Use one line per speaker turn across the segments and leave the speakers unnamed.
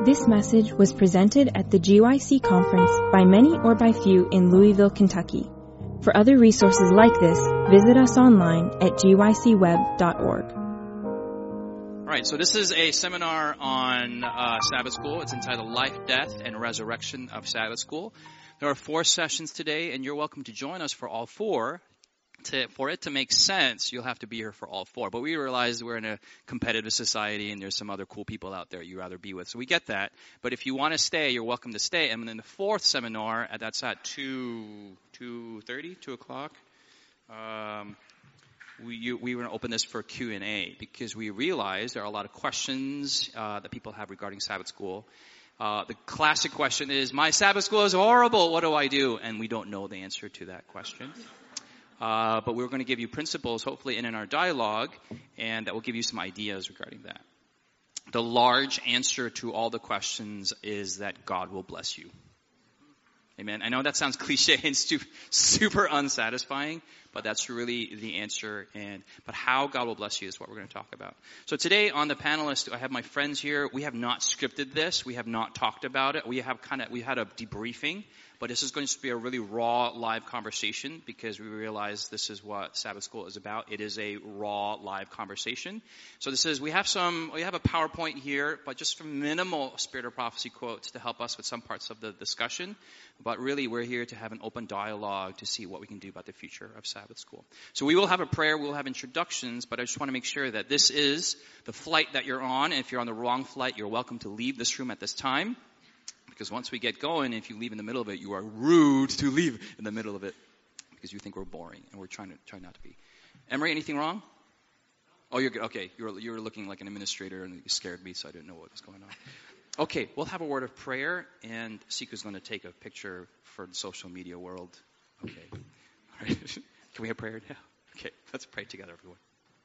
This message was presented at the GYC conference by many or by few in Louisville, Kentucky. For other resources like this, visit us online at gycweb.org.
All right, so this is a seminar on Sabbath School. It's entitled Life, Death, and Resurrection of Sabbath School. There are 4 sessions today, and you're welcome to join us for all 4. For it to make sense, you'll have to be here for all 4. But we realize we're in a competitive society and there's some other cool people out there you'd rather be with. So we get that. But if you want to stay, you're welcome to stay. And then the 4th seminar, that's at 2:30, 2 o'clock. We were going to open this for Q&A because we realize there are a lot of questions that people have regarding Sabbath School. The classic question is, my Sabbath School is horrible. What do I do? And we don't know the answer to that question. But we're going to give you principles, hopefully, in our dialogue, and that will give you some ideas regarding that. The large answer to all the questions is that God will bless you. Amen. I know that sounds cliche and super unsatisfying, but that's really the answer. But how God will bless you is what we're going to talk about. So today on the panelists, I have my friends here. We have not scripted this. We have not talked about it. We had a debriefing. But this is going to be a really raw, live conversation because we realize this is what Sabbath School is about. It is a raw, live conversation. So we have a PowerPoint here, but just some minimal Spirit of Prophecy quotes to help us with some parts of the discussion. But really, we're here to have an open dialogue to see what we can do about the future of Sabbath School. So we will have a prayer, we'll have introductions, but I just want to make sure that this is the flight that you're on. And if you're on the wrong flight, you're welcome to leave this room at this time. Because once we get going, if you leave in the middle of it, you are rude to leave in the middle of it because you think we're boring, and we're trying not to be. Emery, anything wrong? Oh, you're good. Okay, you were looking like an administrator, and you scared me, so I didn't know what was going on. Okay, we'll have a word of prayer, and Siku's going to take a picture for the social media world. Okay, all right. Can we have prayer now? Okay, let's pray together, everyone.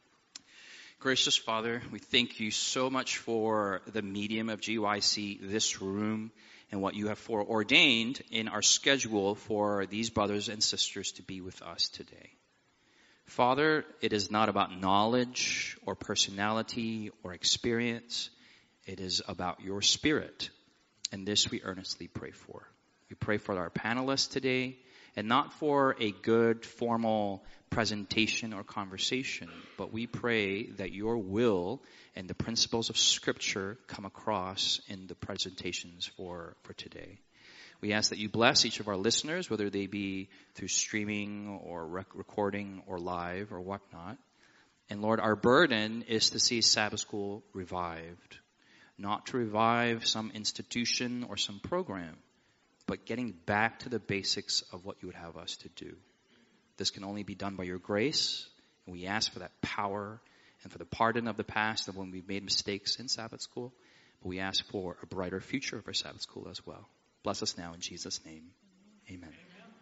Gracious Father, we thank you so much for the medium of GYC, this room, and what you have foreordained in our schedule for these brothers and sisters to be with us today. Father, it is not about knowledge or personality or experience. It is about your Spirit, and this we earnestly pray for. We pray for our panelists today, and not for a good formal presentation or conversation, but we pray that your will and the principles of Scripture come across in the presentations for today. We ask that you bless each of our listeners, whether they be through streaming or recording or live or whatnot. And Lord, our burden is to see Sabbath School revived, not to revive some institution or some program, but getting back to the basics of what you would have us to do. This can only be done by your grace, and we ask for that power and for the pardon of the past of when we've made mistakes in Sabbath School, but we ask for a brighter future of our Sabbath School as well. Bless us now in Jesus' name. Amen.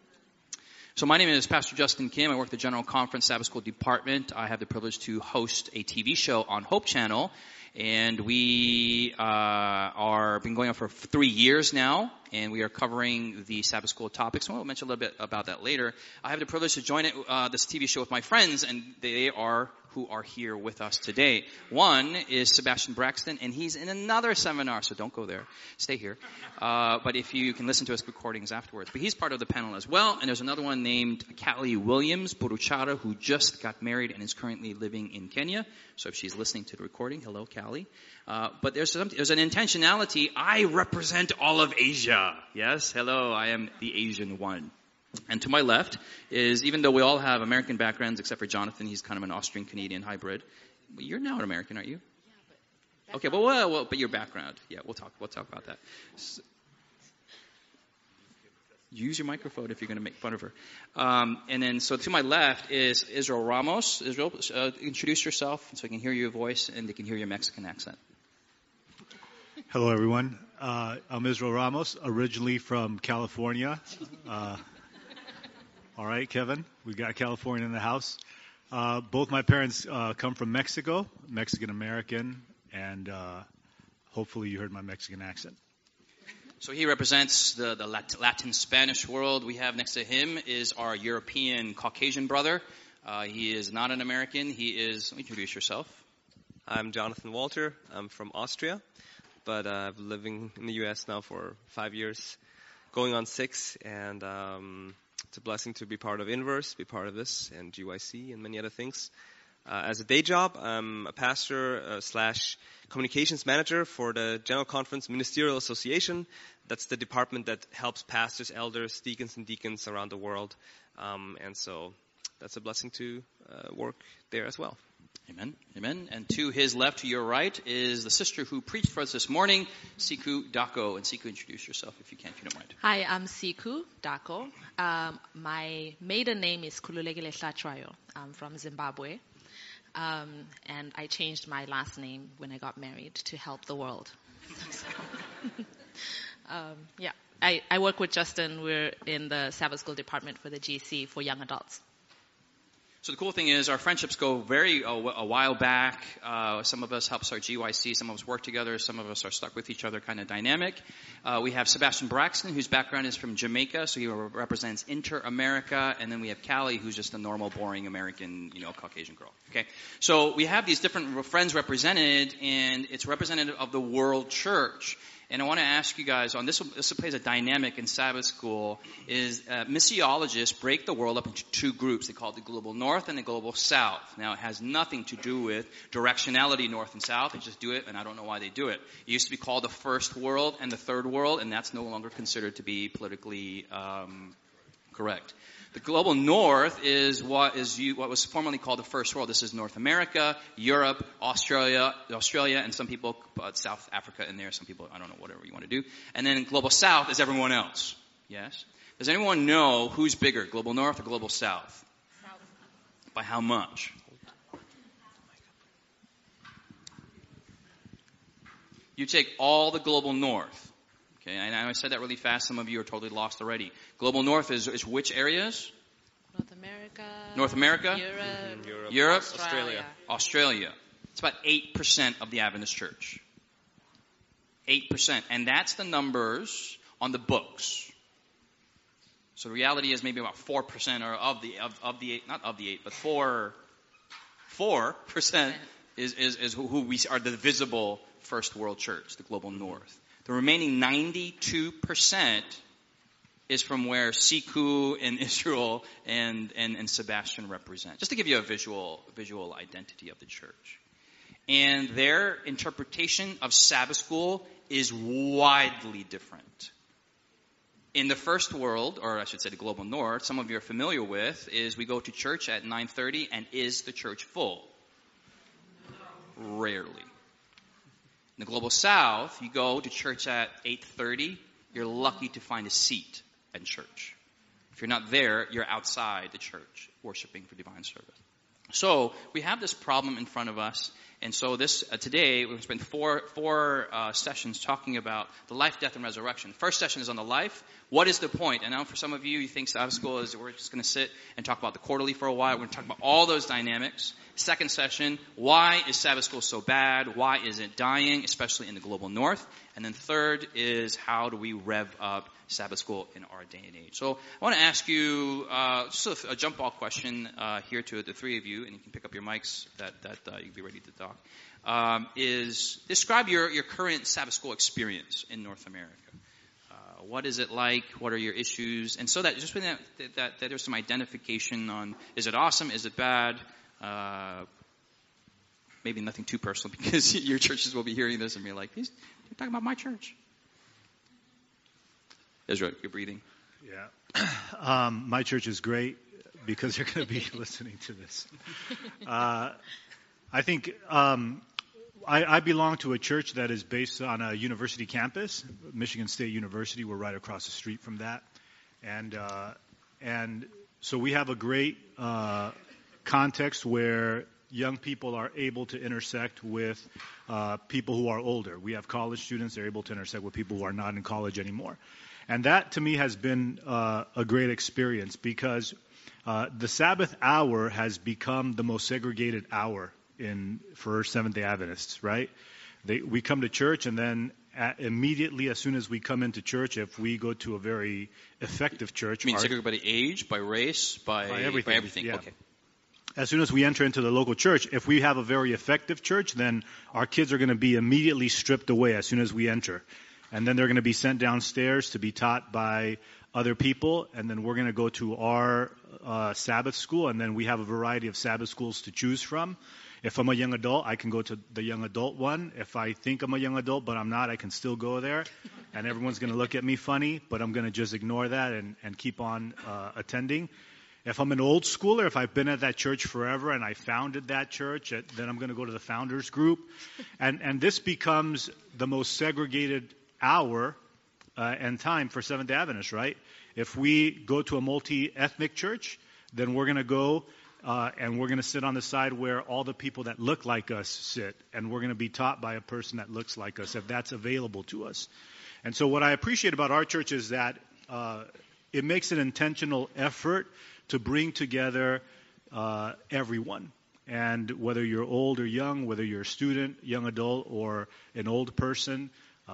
So my name is Pastor Justin Kim. I work the General Conference Sabbath School Department. I have the privilege to host a TV show on Hope Channel, and we are been going on for 3 years now, and we are covering the Sabbath School topics. We'll mention a little bit about that later. I have the privilege to join this TV show with my friends, and they are who are here with us today. One is Sebastian Braxton, and he's in another seminar, so don't go there. Stay here. But if you can listen to his recordings afterwards. But he's part of the panel as well, and there's another one named Callie Williams Buruchara, who just got married and is currently living in Kenya. So if she's listening to the recording, hello, Callie. But there's an intentionality. I represent all of Asia. Yes, hello, I am the Asian one. And to my left is, even though we all have American backgrounds, except for Jonathan, he's kind of an Austrian-Canadian hybrid. But you're now an American, aren't you? Yeah, but... Okay, but your background. Yeah, we'll talk about that. So, use your microphone if you're going to make fun of her. And then, so to my left is Israel Ramos. Israel, introduce yourself so I can hear your voice and they can hear your Mexican accent.
Hello, everyone. I'm Israel Ramos, originally from California. All right, Kevin, we got California in the house. Both my parents come from Mexico, Mexican-American, and hopefully you heard my Mexican accent.
So he represents the Latin Spanish world. We have next to him is our European Caucasian brother. He is not an American. Introduce yourself.
I'm Jonathan Walter. I'm from Austria. but I've been living in the U.S. now for 5 years, going on 6, and it's a blessing to be part of Inverse, be part of this, and GYC, and many other things. As a day job, I'm a pastor / communications manager for the General Conference Ministerial Association. That's the department that helps pastors, elders, deacons, and deacons around the world. And so that's a blessing to work there as well.
Amen. Amen. And to his left, to your right, is the sister who preached for us this morning, Siku Dako. And Siku, introduce yourself if you can, if you don't mind.
Hi, I'm Siku Dako. My maiden name is Khululekile Hlatshwayo. I'm from Zimbabwe. And I changed my last name when I got married to help the world. I work with Justin. We're in the Sabbath School department for the GC for young adults.
So the cool thing is our friendships go a while back. Some of us helped start GYC. Some of us work together. Some of us are stuck with each other kind of dynamic. We have Sebastian Braxton, whose background is from Jamaica, so he represents Inter-America. And then we have Callie, who's just a normal, boring American, Caucasian girl. Okay, so we have these different friends represented, and it's representative of the world church. And I want to ask you guys on this plays a dynamic in Sabbath School is missiologists break the world up into two groups. They call it the global north and the global south. Now it has nothing to do with directionality north and south. They just do it, and I don't know why they do it. It used to be called the first world and the third world, and that's no longer considered to be politically correct. The global north is what was formerly called the first world. This is North America, Europe, Australia, and some people put South Africa in there. Some people, I don't know, whatever you want to do. And then global south is everyone else. Yes? Does anyone know who's bigger, global north or global south? South. By how much? You take all the global north. Okay, and I said that really fast. Some of you are totally lost already. Global North is which areas?
North America.
Europe.
Australia.
It's about 8% of the Adventist church. 8%. And that's the numbers on the books. So the reality is maybe about 4% or of the 8, not of the 8, but 4% is who we are the visible first world church, the global North. The remaining 92% is from where Siku and Israel and Sebastian represent. Just to give you a visual identity of the church. And their interpretation of Sabbath School is widely different. In the first world, or I should say the global north, some of you are familiar with, is we go to church at 9:30, and is the church full? Rarely. In the global south, you go to church at 8:30, you're lucky to find a seat at church. If you're not there, you're outside the church, worshiping for divine service. So we have this problem in front of us, and so this today we've spent four sessions talking about the life, death, and resurrection. First session is on the life. What is the point? And now for some of you, you think Sabbath School is we're just going to sit and talk about the quarterly for a while. We're going to talk about all those dynamics. Second session, why is Sabbath School so bad? Why is it dying, especially in the global north? And then third is how do we rev up Sabbath School in our day and age? So I want to ask you just a jump ball question here to the three of you, and you can pick up your mics that you'll be ready to talk. Is describe your current Sabbath School experience in North America. What is it like? What are your issues? And so that just that there's some identification on, is it awesome? Is it bad? Maybe nothing too personal because your churches will be hearing this and be like, you're talking about my church. Ezra, you're breathing.
Yeah. My church is great because they're going to be listening to this. I think I belong to a church that is based on a university campus, Michigan State University. We're right across the street from that. And so we have a great context where young people are able to intersect with people who are older. We have college students. They're able to intersect with people who are not in college anymore. And that, to me, has been a great experience because the Sabbath hour has become the most segregated hour for Seventh-day Adventists, right? We come to church, and then immediately as soon as we come into church, if we go to a very effective church...
You mean segregated by age, by race, by
everything?
By everything.
Yeah.
Okay.
as soon as we enter into the local church, if we have a very effective church, then our kids are going to be immediately stripped away as soon as we enter. And then they're going to be sent downstairs to be taught by other people, and then we're going to go to our Sabbath school, and then we have a variety of Sabbath schools to choose from. If I'm a young adult, I can go to the young adult one. If I think I'm a young adult, but I'm not, I can still go there. And everyone's going to look at me funny, but I'm going to just ignore that and keep on attending. If I'm an old schooler, if I've been at that church forever and I founded that church, then I'm going to go to the founders group. And this becomes the most segregated hour and time for Seventh-day Adventists, right? If we go to a multi-ethnic church, then we're going to go and we're going to sit on the side where all the people that look like us sit, and we're going to be taught by a person that looks like us, if that's available to us. And so what I appreciate about our church is that it makes an intentional effort to bring together everyone. And whether you're old or young, whether you're a student, young adult, or an old person,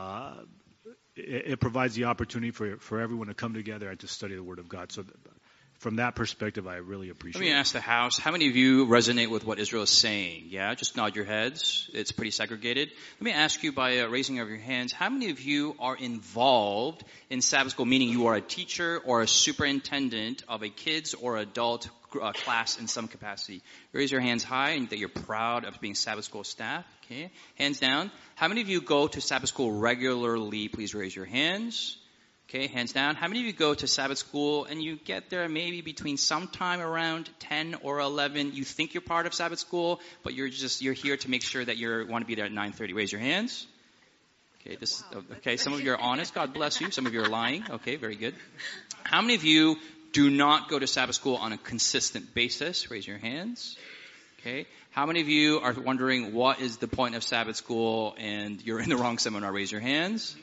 it provides the opportunity for everyone to come together and to study the Word of God. So from that perspective, I really appreciate it.
Let me ask the house, how many of you resonate with what Israel is saying? Yeah, just nod your heads. It's pretty segregated. Let me ask you by raising of your hands, how many of you are involved in Sabbath school, meaning you are a teacher or a superintendent of a kids or adult class in some capacity? Raise your hands high and that you're proud of being Sabbath school staff. Okay, hands down. How many of you go to Sabbath school regularly? Please raise your hands. Okay, hands down. How many of you go to Sabbath school and you get there maybe between sometime around 10 or 11? You think you're part of Sabbath school, but you're here to make sure that you want to be there at 9:30. Raise your hands. Okay, some of you are honest. God bless you. Some of you are lying. Okay, very good. How many of you do not go to Sabbath school on a consistent basis? Raise your hands. Okay. How many of you are wondering what is the point of Sabbath school and you're in the wrong seminar? Raise your hands.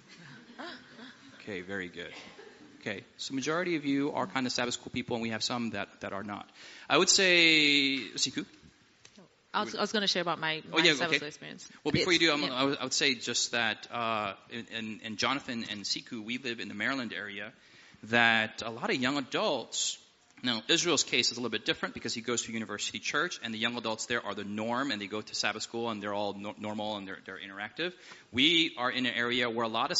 Okay, very good. Okay, so majority of you are kind of Sabbath school people, and we have some that are not. I would say, Siku?
I was going to share about my Sabbath school experience.
Well, before you do, I would say just that in Jonathan and Siku, we live in the Maryland area, that a lot of young adults. Now, Israel's case is a little bit different because he goes to University Church, and the young adults there are the norm, and they go to Sabbath school, and they're all normal and they're interactive. We are in an area where a lot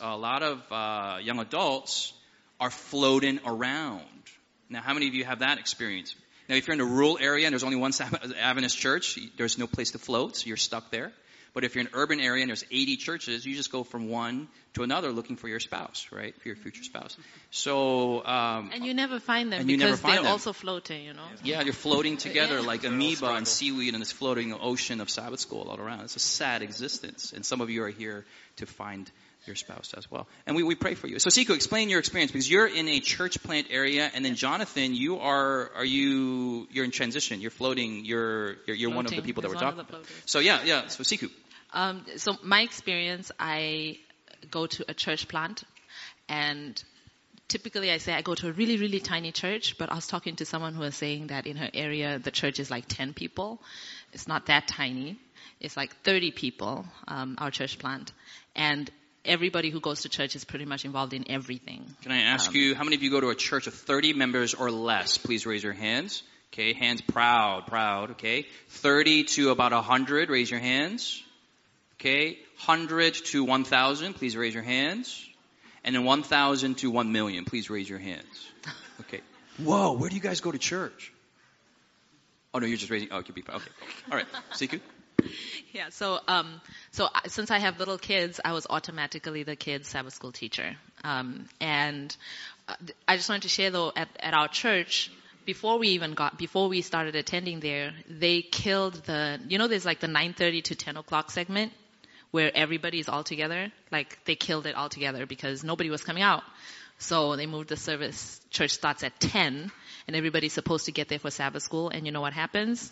of young adults are floating around. Now, how many of you have that experience? Now, if you're in a rural area and there's only one Adventist church, there's no place to float, so you're stuck there. But if you're in an urban area and there's 80 churches, you just go from one to another looking for your spouse, right? For your future spouse. So,
and you never find them because they're also floating, you know?
Yeah, you're floating together like amoeba and seaweed in this floating ocean of Sabbath school all around. It's a sad existence. And some of you are here to find your spouse as well. And we pray for you. So Siku, explain your experience, because you're in a church plant area, and then Jonathan, you're in transition. You're floating. You're one of the people that we're talking about. So yeah. So Siku.
So my experience, I go to a church plant, and typically I say I go to a really, really tiny church, but I was talking to someone who was saying that in her area the church is like 10 people. It's not that tiny. It's like 30 people, our church plant. And everybody who goes to church is pretty much involved in everything.
Can I ask you, how many of you go to a church of 30 members or less? Please raise your hands. Okay, hands proud, okay. 30 to about 100, raise your hands. Okay, 100 to 1,000, please raise your hands. And then 1,000 to 1 million, please raise your hands. Okay. Whoa, where do you guys go to church? Oh no, you're just raising, okay, cool. All right, Siku?
Yeah, so since I have little kids, I was automatically the kids' Sabbath school teacher. And I just wanted to share though, at our church, before we started attending there, they killed there's like the 9:30 to 10 o'clock segment where everybody is all together. Like they killed it altogether because nobody was coming out. So they moved the service. Church starts at 10 and everybody's supposed to get there for Sabbath school. And you know what happens?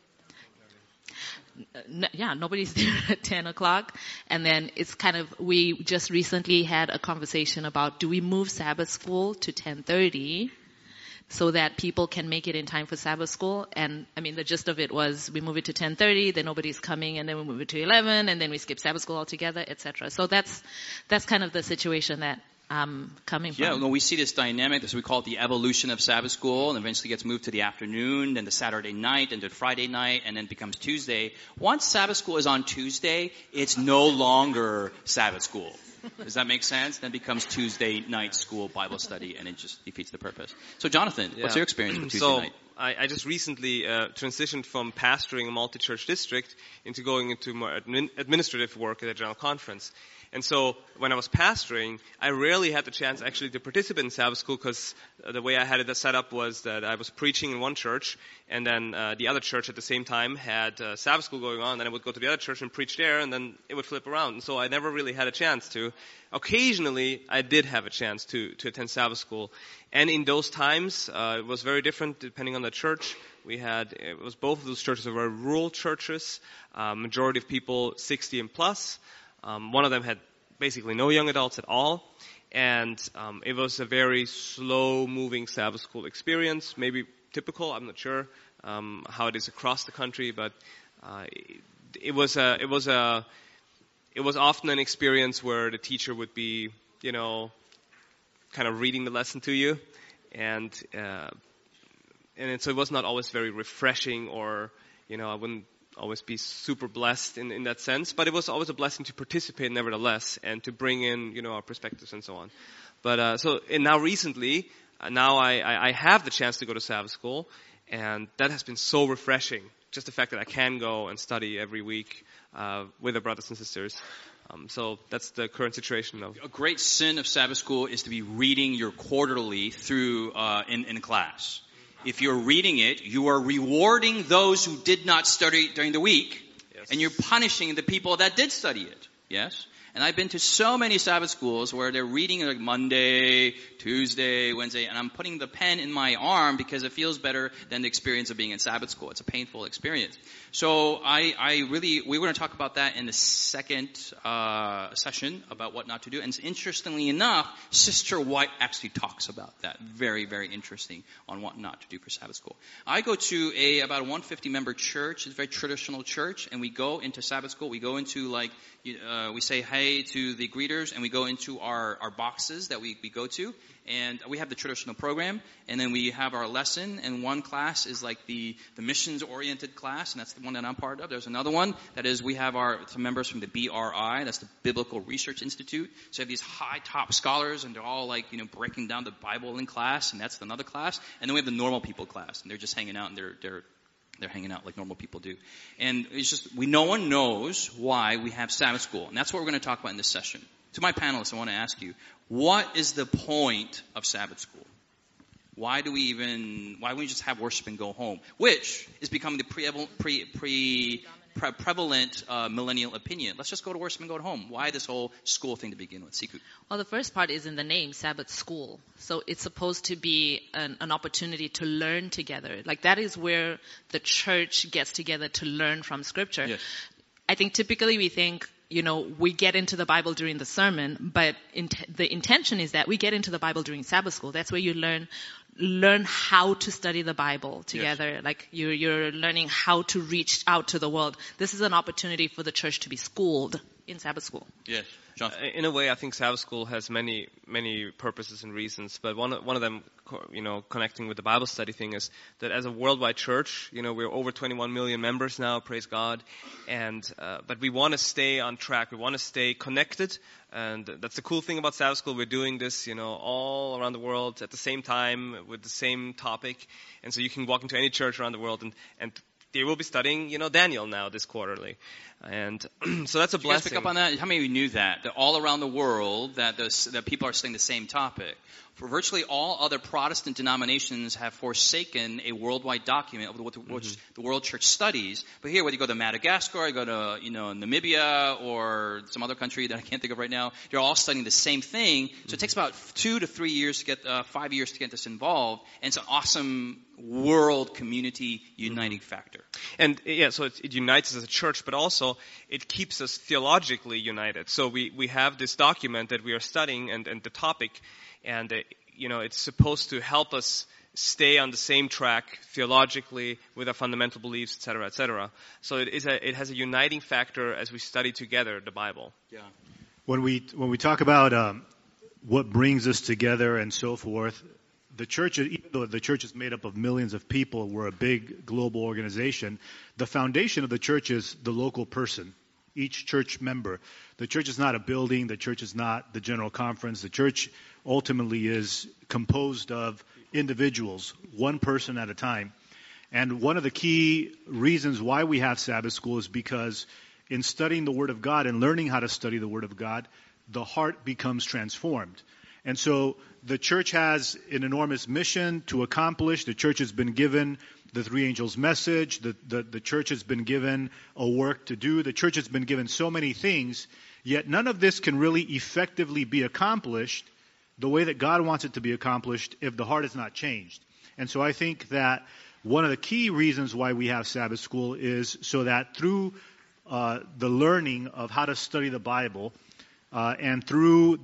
Yeah, nobody's there at 10 o'clock. And then we just recently had a conversation about, do we move Sabbath school to 10:30 so that people can make it in time for Sabbath school? And I mean, the gist of it was we move it to 10:30, then nobody's coming, and then we move it to 11, and then we skip Sabbath school altogether, etc. So that's kind of the situation that coming
Yeah,
from.
no, we see this dynamic. We call it the evolution of Sabbath school, and eventually gets moved to the afternoon, then to Saturday night, and to Friday night, and then becomes Tuesday. Once Sabbath school is on Tuesday, it's no longer Sabbath school. Does that make sense? Then it becomes Tuesday night school Bible study, and it just defeats the purpose. So, Jonathan, what's your experience with Tuesday night?
I just recently transitioned from pastoring a multi-church district into going into more administrative work at a general conference. And so when I was pastoring, I rarely had the chance actually to participate in Sabbath school because the way I had it set up was that I was preaching in one church, and then the other church at the same time had Sabbath school going on, and then I would go to the other church and preach there, and then it would flip around. And so I never really had a chance to. Occasionally, I did have a chance to attend Sabbath school. And in those times, it was very different depending on the church. It was both of those churches were rural churches, majority of people 60 and plus. One of them had basically no young adults at all. And it was a very slow-moving Sabbath school experience, maybe typical, I'm not sure how it is across the country, but it was often an experience where the teacher would be, kind of reading the lesson to you, and so it was not always very refreshing, or I wouldn't always be super blessed in that sense, but it was always a blessing to participate nevertheless, and to bring in our perspectives and so on. But and now recently, I have the chance to go to Sabbath school, and that has been so refreshing. Just the fact that I can go and study every week with the brothers and sisters. So that's the current situation.
A great sin of Sabbath school is to be reading your quarterly through in class. If you're reading it, you are rewarding those who did not study during the week, yes, and you're punishing the people that did study it. Yes? And I've been to so many Sabbath schools where they're reading like Monday, Tuesday, Wednesday, and I'm putting the pen in my arm because it feels better than the experience of being in Sabbath school. It's a painful experience. So we're going to talk about that in the second session about what not to do. And interestingly enough, Sister White actually talks about that. Very, very interesting on what not to do for Sabbath school. I go to about a 150 member church. It's a very traditional church, and we go into Sabbath school. We go into we say hey to the greeters, and we go into our boxes that we go to, and we have the traditional program, and then we have our lesson, and one class is like the missions oriented class, and that's the one that I'm part of. There's another one that is we have some members from the BRI, that's the Biblical Research Institute. So we have these high top scholars, and they're all breaking down the Bible in class, and that's another class. And then we have the normal people class, and they're just hanging out, and they're hanging out like normal people do. And it's just, no one knows why we have Sabbath school. And that's what we're going to talk about in this session. To my panelists, I want to ask you, what is the point of Sabbath school? Why wouldn't we just have worship and go home? Which is becoming the prevalent millennial opinion. Let's just go to worship and go home. Why this whole school thing to begin with? Siku.
Well, the first part is in the name, Sabbath school. So it's supposed to be an opportunity to learn together. Like that is where the church gets together to learn from Scripture.
Yes.
I think typically we think, we get into the Bible during the sermon, but the intention is that we get into the Bible during Sabbath school. That's where you learn how to study the Bible together. Yes. Like you're learning how to reach out to the world. This is an opportunity for the church to be schooled in Sabbath school.
Yes.
In a way, I think Sabbath school has many, many purposes and reasons, but one of them, connecting with the Bible study thing is that as a worldwide church, we're over 21 million members now, praise God, but we want to stay on track, we want to stay connected, and that's the cool thing about Sabbath school. We're doing this, all around the world at the same time with the same topic, and so you can walk into any church around the world and they will be studying, Daniel now this quarterly. And so that's a blessing.
Did you guys pick up on that? How many of you knew that all around the world that people are studying the same topic? For virtually all other Protestant denominations have forsaken a worldwide document of which the world church studies. But here, whether you go to Madagascar, you go to Namibia, or some other country that I can't think of right now, they're all studying the same thing. So it takes about 2 to 3 years to get 5 years to get this involved, and it's an awesome world community uniting factor.
And so it unites us as a church, but also it keeps us theologically united. So we have this document that we are studying and the topic, and it's supposed to help us stay on the same track theologically with our fundamental beliefs, et cetera, et cetera. So it has a uniting factor as we study together the Bible.
Yeah.
When we talk about what brings us together and so forth. The church, even though the church is made up of millions of people, we're a big global organization, the foundation of the church is the local person, each church member. The church is not a building. The church is not the general conference. The church ultimately is composed of individuals, one person at a time. And one of the key reasons why we have Sabbath school is because in studying the Word of God and learning how to study the Word of God, the heart becomes transformed. And so the church has an enormous mission to accomplish. The church has been given the three angels' message. The church has been given a work to do. The church has been given so many things, yet none of this can really effectively be accomplished the way that God wants it to be accomplished if the heart is not changed. And so I think that one of the key reasons why we have Sabbath school is so that through the learning of how to study the Bible, and through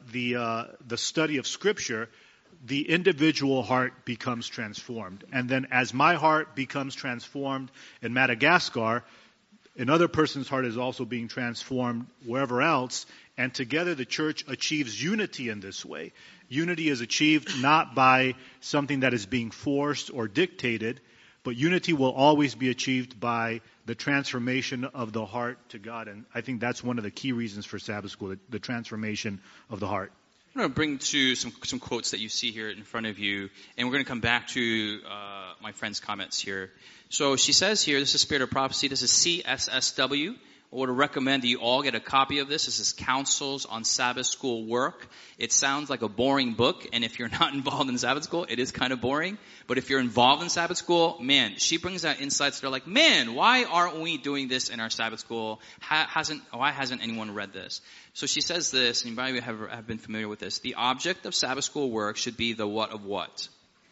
the study of Scripture, the individual heart becomes transformed. And then as my heart becomes transformed in Madagascar, another person's heart is also being transformed wherever else. And together the church achieves unity in this way. Unity is achieved not by something that is being forced or dictated, but unity will always be achieved by the transformation of the heart to God. And I think that's one of the key reasons for Sabbath school, the transformation of the heart.
I'm going to bring to some quotes that you see here in front of you, and we're going to come back to my friend's comments here. So she says here, this is Spirit of Prophecy, this is CSSW. I would recommend that you all get a copy of this. This is Counsels on Sabbath School Work. It sounds like a boring book, and if you're not involved in Sabbath school, it is kind of boring. But if you're involved in Sabbath school, man, she brings out insights that are like, man, why aren't we doing this in our Sabbath school? Why hasn't anyone read this? So she says this, and you probably have been familiar with this. The object of Sabbath school work should be the what of what?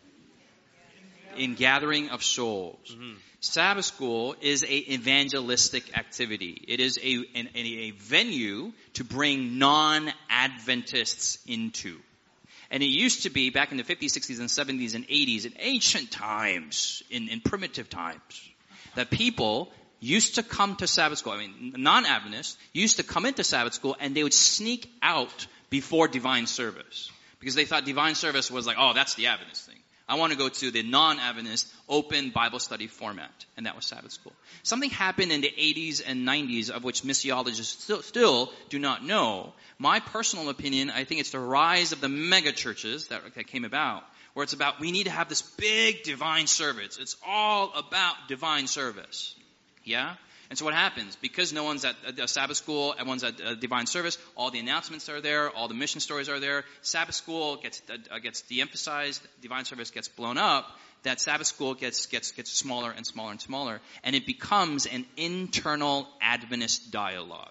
In gathering of souls. Mm-hmm. Sabbath school is a evangelistic activity. It is a venue to bring non-Adventists into. And it used to be back in the 50s, 60s, and 70s, and 80s, in ancient times, in primitive times, that people used to come to Sabbath school. I mean, non-Adventists used to come into Sabbath school, and they would sneak out before divine service. Because they thought divine service was like, oh, that's the Adventist thing. I want to go to the non-Adventist open Bible study format. And that was Sabbath school. Something happened in the 80s and 90s of which missiologists still do not know. My personal opinion, I think it's the rise of the mega churches that came about, where it's about we need to have this big divine service. It's all about divine service. Yeah? And so what happens? Because no one's at a Sabbath school, everyone's at a divine service, all the announcements are there, all the mission stories are there, Sabbath school gets de-emphasized, divine service gets blown up, that Sabbath school gets smaller and smaller and smaller, and it becomes an internal Adventist dialogue.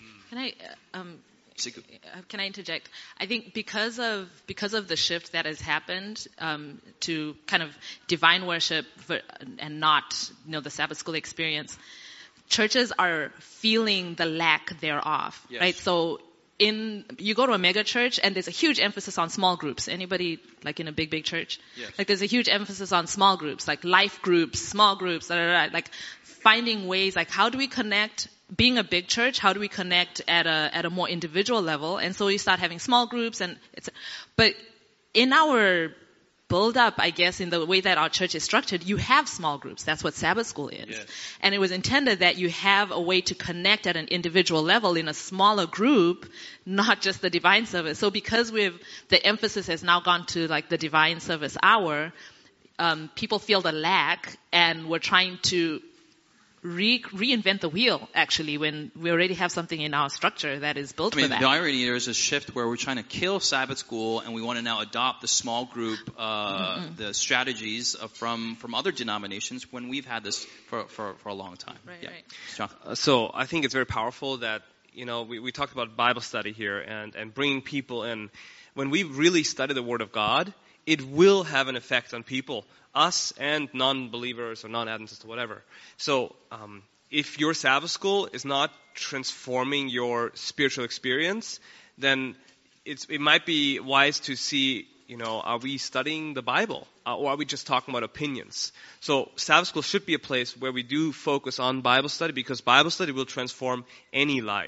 Can I interject? I think because of the shift that has happened to kind of divine worship and not the Sabbath school experience, churches are feeling the lack thereof, yes. Right? So you go to a mega church and there's a huge emphasis on small groups. Anybody like in a big church?
Yes.
Like there's a huge emphasis on small groups, like life groups, small groups, like finding ways like how do we connect, being a big church, how do we connect at a more individual level? And so you start having small groups but in our build up, I guess, in the way that our church is structured, you have small groups. That's what Sabbath school is.
Yes.
And it was intended that you have a way to connect at an individual level in a smaller group, not just the divine service. So because the emphasis has now gone to like the divine service hour, people feel the lack, and we're trying to reinvent the wheel, actually, when we already have something in our structure that is built for that.
The irony, there is a shift where we're trying to kill Sabbath school, and we want to now adopt the small group, the strategies from other denominations when we've had this for a long time.
Right.
John?
So I think it's very powerful that, we talked about Bible study here and bringing people in. When we really study the Word of God, it will have an effect on people, us and non-believers or non-Adventists or whatever. So if your Sabbath school is not transforming your spiritual experience, then it might be wise to see, are we studying the Bible or are we just talking about opinions? So Sabbath school should be a place where we do focus on Bible study, because Bible study will transform any life.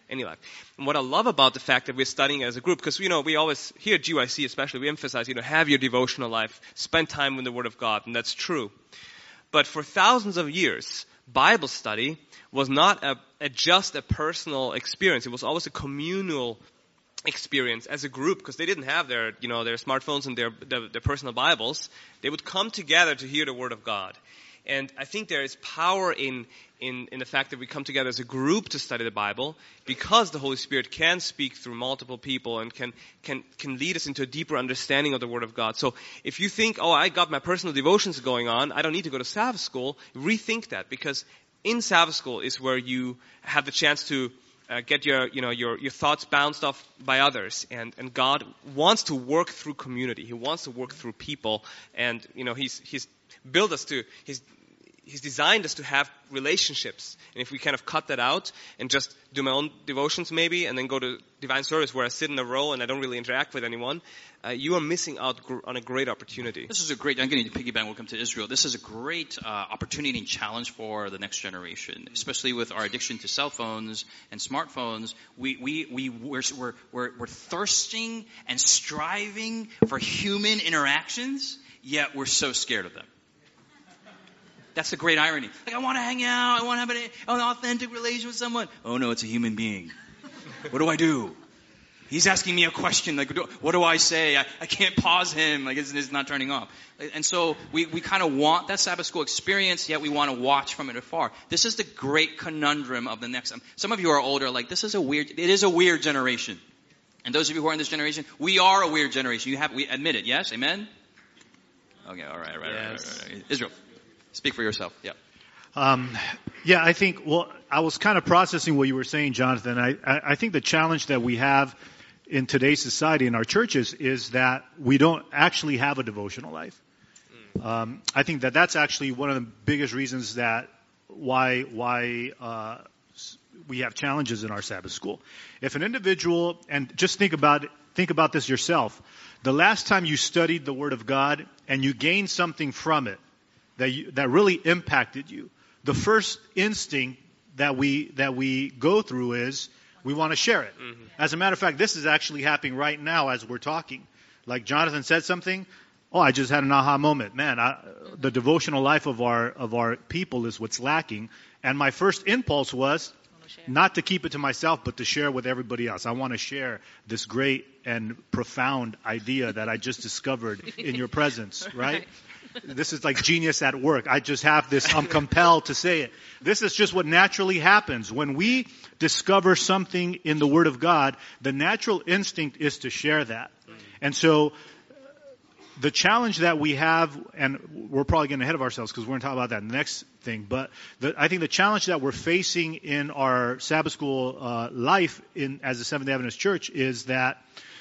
Any life. And what I love about the fact that we're studying as a group, because, we always, here at GYC especially, we emphasize, have your devotional life, spend time with the Word of God, and that's true. But for thousands of years, Bible study was not just a personal experience. It was always a communal experience as a group, because they didn't have their smartphones and their personal Bibles. They would come together to hear the Word of God. And I think there is power in the fact that we come together as a group to study the Bible, because the Holy Spirit can speak through multiple people and can lead us into a deeper understanding of the Word of God. So if you think, I got my personal devotions going on, I don't need to go to Sabbath school, rethink that, because in Sabbath school is where you have the chance to get your thoughts bounced off by others, and God wants to work through community. He wants to work through people, and He's built us to He's designed us to have relationships. And if we kind of cut that out and just do my own devotions maybe, and then go to divine service where I sit in a row and I don't really interact with anyone, you are missing out on a great opportunity.
This is a great, I'm going to piggyback, welcome to Israel. This is a great opportunity and challenge for the next generation, especially with our addiction to cell phones and smartphones. We're thirsting and striving for human interactions, yet we're so scared of them. That's the great irony. Like, I want to hang out. I want to have an authentic relation with someone. Oh, no, it's a human being. What do I do? He's asking me a question. Like, what do I say? I can't pause him. Like, it's not turning off. And so we kind of want that Sabbath school experience, yet we want to watch from it afar. This is the great conundrum of the next. Some of you are older, like, it is a weird generation. And those of you who are in this generation, we are a weird generation. We admit it, yes? Amen? Okay, all right. Israel. Speak for yourself. Yeah.
I think, I was kind of processing what you were saying, Jonathan. I think the challenge that we have in today's society in our churches is that we don't actually have a devotional life. I think that's actually one of the biggest reasons that why we have challenges in our Sabbath school. If an individual, and just think about this yourself, the last time you studied the Word of God and you gained something from it, that really impacted you, the first instinct that we go through is we want to share it. Mm-hmm. As a matter of fact, this is actually happening right now as we're talking. Like Jonathan said something. I just had an aha moment. Man, the devotional life of our people is what's lacking. And my first impulse was not to keep it to myself, but to share with everybody else. I want to share this great and profound idea that I just discovered in your presence, right? This is like genius at work. I just have this, I'm compelled to say it. This is just what naturally happens. When we discover something in the Word of God, the natural instinct is to share that. And so the challenge that we have, and we're probably getting ahead of ourselves because we're going to talk about that next thing, but I think the challenge that we're facing in our Sabbath school life as a Seventh-day Adventist church is that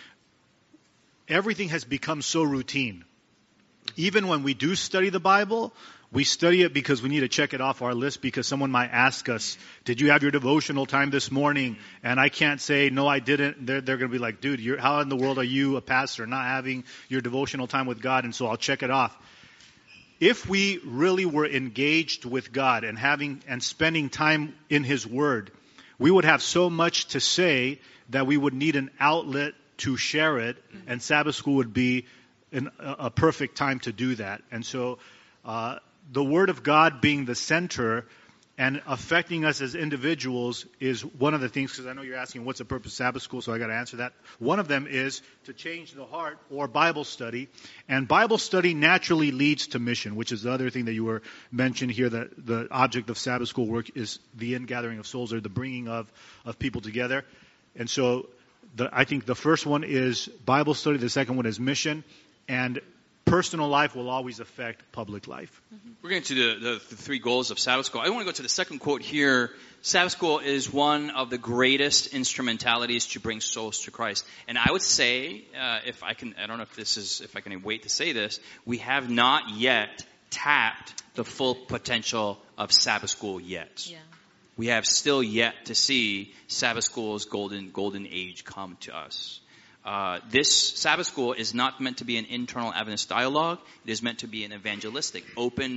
everything has become so routine. Even when we do study the Bible, we study it because we need to check it off our list because someone might ask us, did you have your devotional time this morning? And I can't say, no, I didn't. They're going to be like, dude, how in the world are you, a pastor, not having your devotional time with God? And so I'll check it off. If we really were engaged with God and spending time in His Word, we would have so much to say that we would need an outlet to share it, and Sabbath school would be a perfect time to do that. And so the Word of God being the center and affecting us as individuals is one of the things, because I know you're asking what's the purpose of Sabbath school, so I got to answer that. One of them is to change the heart, or Bible study. And Bible study naturally leads to mission, which is the other thing that you were mentioned here, that the object of Sabbath school work is the ingathering of souls, or the bringing of people together. And so I think the first one is Bible study, the second one is mission. And personal life will always affect public life.
We're getting to the three goals of Sabbath school. I want to go to the second quote here. Sabbath school is one of the greatest instrumentalities to bring souls to Christ. And I would say, if I don't know if I can wait to say this, we have not yet tapped the full potential of Sabbath school yet. Yeah. We have still yet to see Sabbath school's golden age come to us. This Sabbath school is not meant to be an internal Adventist dialogue. It is meant to be an evangelistic, open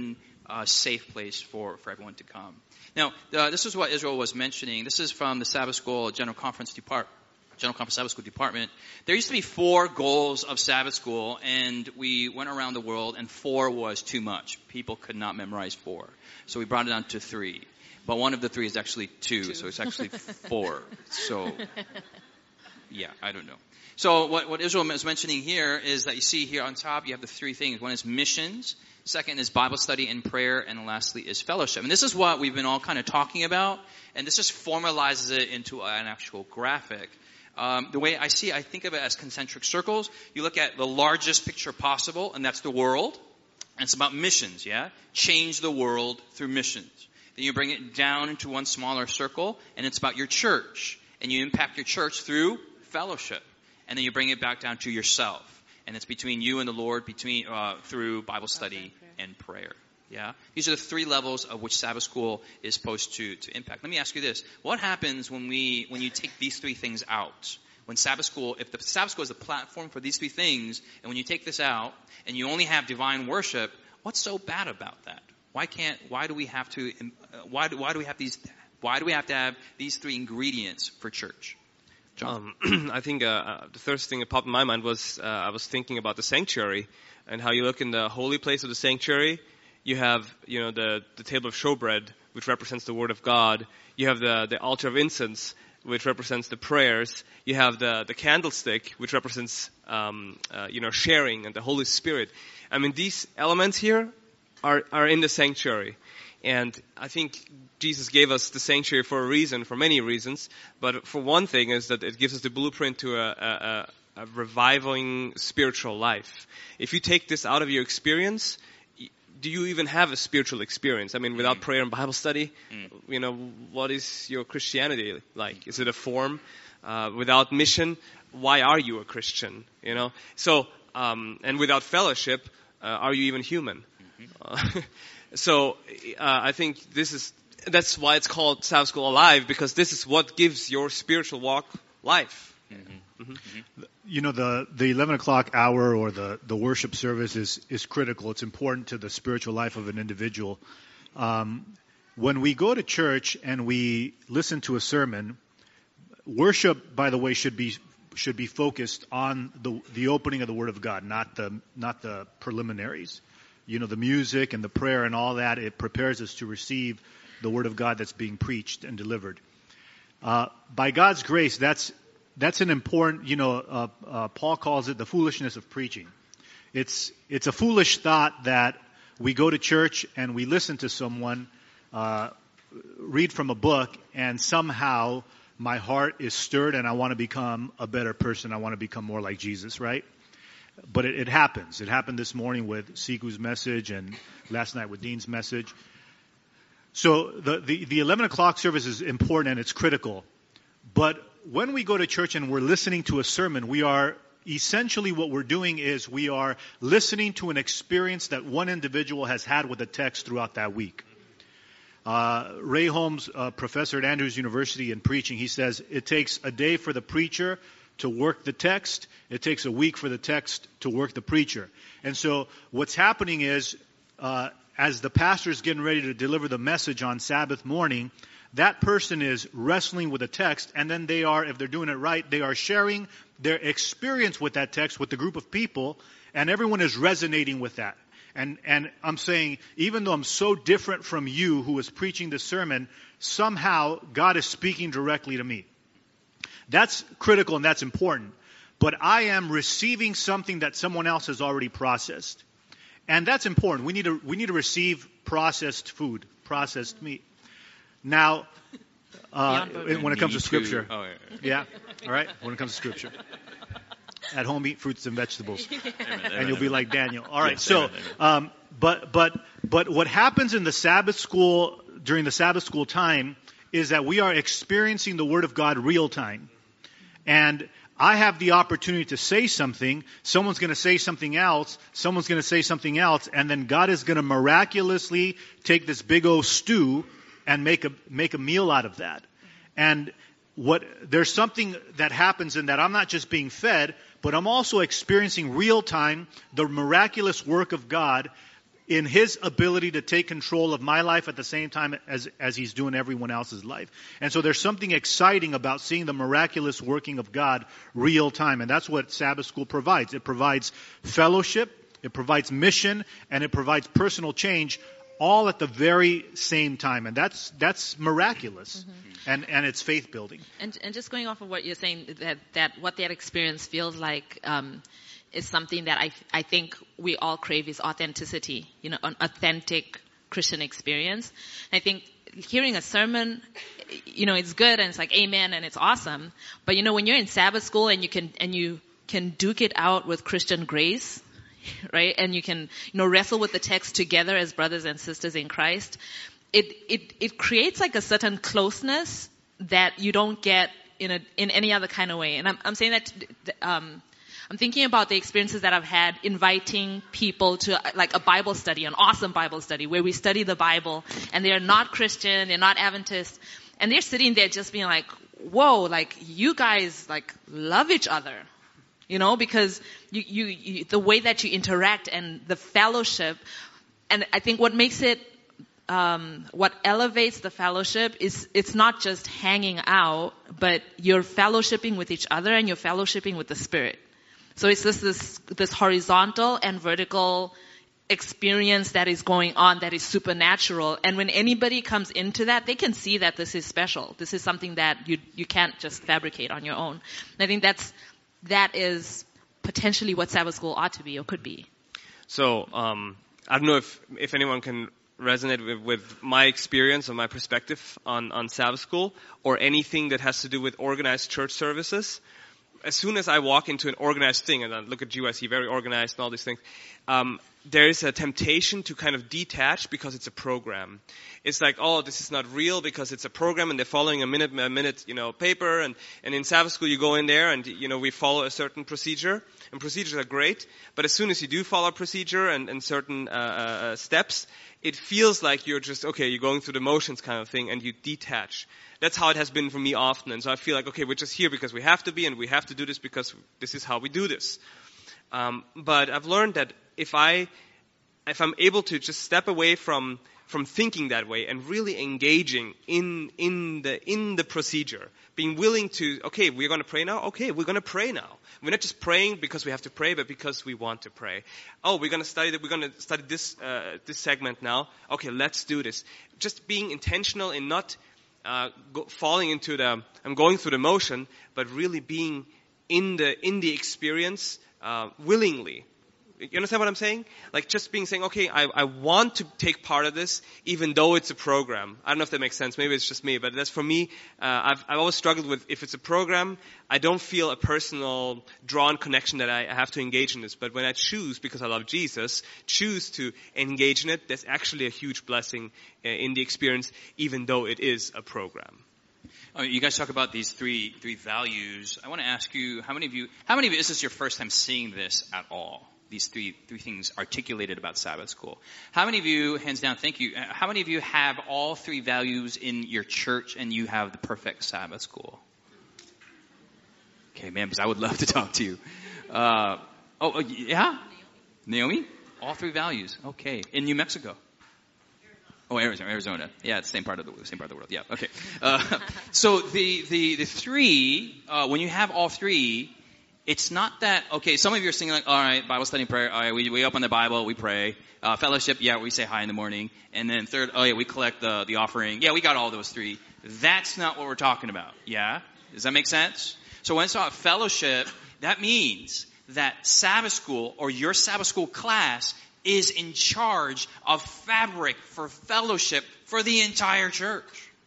safe place for everyone to come. Now, this is what Israel was mentioning. This is from the Sabbath School General Conference Sabbath School Department. There used to be 4 goals of Sabbath School, and we went around the world, and 4 was too much. People could not memorize 4. So we brought it down to 3. But one of the 3 is actually 2, so it's actually 4. So, yeah, I don't know. So what Israel is mentioning here is that you see here on top, you have the 3 things. One is missions. Second is Bible study and prayer. And lastly is fellowship. And this is what we've been all kind of talking about. And this just formalizes it into an actual graphic. The way I see it, I think of it as concentric circles. You look at the largest picture possible, and that's the world. And it's about missions, yeah? Change the world through missions. Then you bring it down into one smaller circle, and it's about your church. And you impact your church through fellowship. And then you bring it back down to yourself. And it's between you and the Lord, through Bible study and prayer. Yeah? These are the 3 levels of which Sabbath School is supposed to impact. Let me ask you this. What happens when you take these 3 things out? When Sabbath School, if the Sabbath School is the platform for these 3 things, and when you take this out, and you only have divine worship, what's so bad about that? Why do we have to have these 3 ingredients for church? John?
I think the first thing that popped in my mind was I was thinking about the sanctuary and how you look in the holy place of the sanctuary. You have, the table of showbread, which represents the Word of God. You have the altar of incense, which represents the prayers. You have the candlestick, which represents, sharing and the Holy Spirit. I mean, these elements here are in the sanctuary. And I think Jesus gave us the sanctuary for a reason, for many reasons. But for one thing is that it gives us the blueprint to a reviving spiritual life. If you take this out of your experience, do you even have a spiritual experience? I mean, without prayer and Bible study, what is your Christianity like? Is it a form? Without mission, why are you a Christian? So, and without fellowship, are you even human? So I think that's why it's called Sabbath School Alive, because this is what gives your spiritual walk life.
Mm-hmm. Mm-hmm. The 11 o'clock hour or the worship service is critical. It's important to the spiritual life of an individual. When we go to church and we listen to a sermon, worship, by the way, should be focused on the opening of the Word of God, not the preliminaries. The music and the prayer and all that, it prepares us to receive the Word of God that's being preached and delivered. By God's grace, that's an important, Paul calls it the foolishness of preaching. It's a foolish thought that we go to church and we listen to someone read from a book, and somehow my heart is stirred and I want to become a better person. I want to become more like Jesus, right? But it happens. It happened this morning with Siku's message and last night with Dean's message. So the 11 o'clock service is important and it's critical. But when we go to church and we're listening to a sermon, we are essentially what we're doing is we are listening to an experience that one individual has had with a text throughout that week. Ray Holmes, professor at Andrews University in preaching, he says it takes a day for the preacher to work the text. It takes a week for the text to work the preacher. And so what's happening is, as the pastor is getting ready to deliver the message on Sabbath morning, that person is wrestling with a text, and then they are, if they're doing it right, they are sharing their experience with that text with the group of people, and everyone is resonating with that. And I'm saying, even though I'm so different from you who is preaching the sermon, somehow God is speaking directly to me. That's critical and that's important. But I am receiving something that someone else has already processed. And that's important. We need to receive processed food, processed meat. Now, when it comes to Scripture.
Oh,
yeah. All right? When it comes to Scripture. At home, eat fruits and vegetables. And you'll be like Daniel. All right. So, but what happens in the Sabbath school, during the Sabbath school time, is that we are experiencing the Word of God real time. And I have the opportunity to say something, someone's going to say something else, someone's going to say something else, and then God is going to miraculously take this big old stew and make a meal out of that. And there's something that happens in that I'm not just being fed, but I'm also experiencing real time the miraculous work of God in his ability to take control of my life at the same time as he's doing everyone else's life. And so there's something exciting about seeing the miraculous working of God real time. And that's what Sabbath School provides. It provides fellowship, it provides mission, and it provides personal change all at the very same time. And that's miraculous. And it's faith building.
And just going off of what you're saying, that what that experience feels like is something that I think we all crave is authenticity, an authentic Christian experience. And I think hearing a sermon, it's good and it's like amen and it's awesome. But when you're in Sabbath school and you can duke it out with Christian grace, right? And you can, wrestle with the text together as brothers and sisters in Christ. It creates like a certain closeness that you don't get in any other kind of way. And I'm saying that, I'm thinking about the experiences that I've had inviting people to like a Bible study, an awesome Bible study where we study the Bible and they're not Christian, they're not Adventist, and they're sitting there just being like, whoa, like you guys like love each other. Because you the way that you interact and the fellowship, and I think what makes it, what elevates the fellowship is it's not just hanging out, but you're fellowshipping with each other and you're fellowshipping with the Spirit. So it's just this horizontal and vertical experience that is going on that is supernatural. And when anybody comes into that, they can see that this is special. This is something that you can't just fabricate on your own. And I think that is potentially what Sabbath school ought to be or could be.
So I don't know if anyone can resonate with my experience or my perspective on Sabbath school or anything that has to do with organized church services. As soon as I walk into an organized thing, and I look at GYC, very organized and all these things, there is a temptation to kind of detach because it's a program. It's like, oh, this is not real because it's a program and they're following a minute, paper. And in Sabbath school, you go in there and, we follow a certain procedure. And procedures are great. But as soon as you do follow a procedure and certain steps, it feels like you're just, okay, you're going through the motions kind of thing and you detach. That's how it has been for me often. And so I feel like, okay, we're just here because we have to be and we have to do this because this is how we do this. But I've learned that if I'm able to just step away from thinking that way and really engaging in the procedure, being willing to, okay, we're going to pray now. Okay, we're going to pray now. We're not just praying because we have to pray, but because we want to pray. Oh, we're going to study that. We're going to study this segment now. Okay, let's do this. Just being intentional in not falling into I'm going through the motion, but really being in the experience willingly. You understand what I'm saying? Like just saying, okay, I want to take part of this, even though it's a program. I don't know if that makes sense. Maybe it's just me, but that's for me. I've always struggled with if it's a program, I don't feel a personal drawn connection that I have to engage in this. But when I choose, because I love Jesus, choose to engage in it, that's actually a huge blessing in the experience, even though it is a program.
You guys talk about these three values. I want to ask you, how many of you, is this your first time seeing this at all? These three things articulated about Sabbath school. How many of you, hands down, thank you, how many of you have all three values in your church and you have the perfect Sabbath school? Okay, man, because I would love to talk to you. Yeah? Naomi? All three values. Okay. In New Mexico? Oh, Arizona. Yeah, it's the same part of the world. Yeah, okay. So the three, when you have all three, it's not that, okay, some of you are singing like, all right, Bible study and prayer, all right, we open the Bible, we pray. Fellowship, yeah, we say hi in the morning. And then third, oh yeah, we collect the offering. Yeah, we got all those three. That's not what we're talking about. Yeah? Does that make sense? So when it's about fellowship, that means that Sabbath school or your Sabbath school class is in charge of fabric for fellowship for the entire church.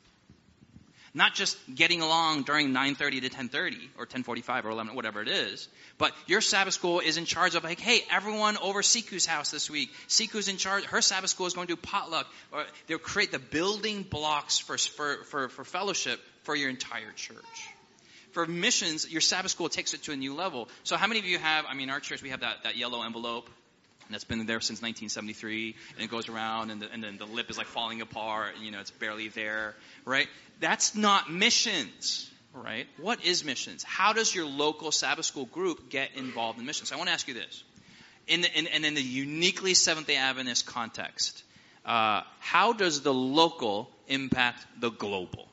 Not just getting along during 9:30 to 10:30 or 10:45 or 11, whatever it is. But your Sabbath school is in charge of like, hey, everyone over Siku's house this week. Siku's in charge. Her Sabbath school is going to do potluck. Or they'll create the building blocks for fellowship for your entire church. For missions, your Sabbath school takes it to a new level. So how many of you have, our church, we have that yellow envelope. And that's been there since 1973, and it goes around, and then the lip is like falling apart, and it's barely there, right? That's not missions, right? What is missions? How does your local Sabbath school group get involved in missions? So I want to ask you this. in the uniquely Seventh-day Adventist context, how does the local impact the global?